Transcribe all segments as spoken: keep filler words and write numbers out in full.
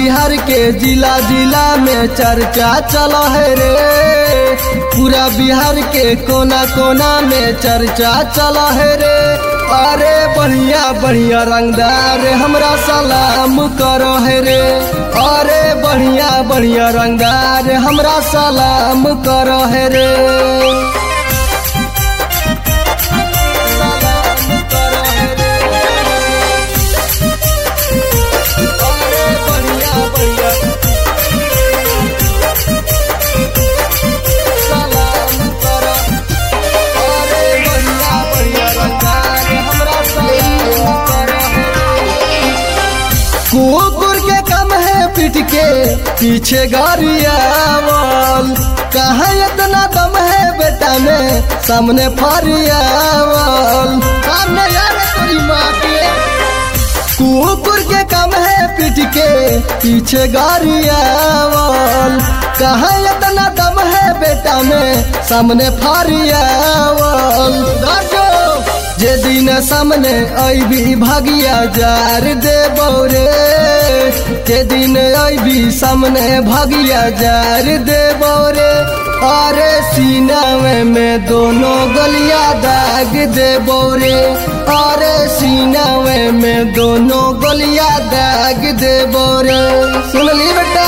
बिहार के जिला जिला में चर्चा चला है रे, पूरा बिहार के कोना कोना में चर्चा चला है रे। अरे बढ़िया बढ़िया रंगदार हमरा सलाम करो है रे, अरे बढ़िया बढ़िया रंगदार हमरा सलाम करो है रे। कुकुर के कम है पीठ के पीछे गाड़ियावल, कहाँ इतना दम है बेटा में सामने फरियावल। सामने यार तेरी माँ के कुकुर के कम है पीठ के पीछे गाड़ियावल, कहाँ इतना दम है बेटा में सामने फरियावल। जे दिन सामने अभी भागिया जार दे बौरे, जे दिन अभी सामने भागिया जार दे बौरे। अरे सीना में दोनों गलिया दाग दे बौरे, अरे सीना में दोनों गलिया दाग दे बौरे। सुन ली बेटा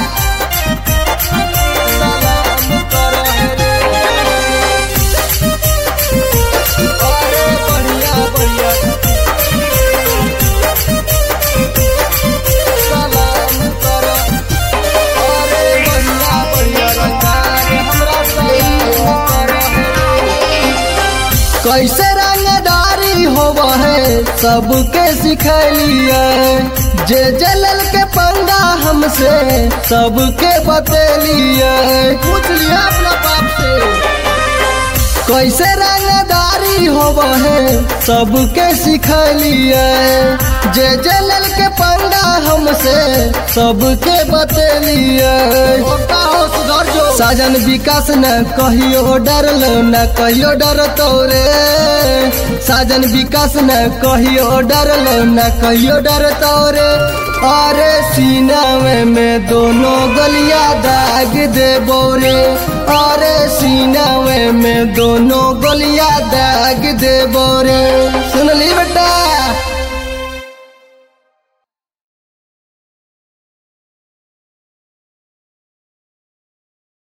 कैसे रंगदारी होव है सबके सिखलिए, जे जलल के पंगा हमसे सबके बतेलिए। पूछ लिया अपना बाप से कैसे रंगदारी होव है सबके सिखलिए, जे जलल के पंगा हमसे सबके बतेलिए। साजन विकास न कहियो डरल न कहियो डर तोरे, साजन विकास न कहियो डरल न कहियो डर तोरे। अरे सीना में दोनों गलिया दाग दे बोरे, अरे सीना में दोनों गलिया दाग दे बोरे।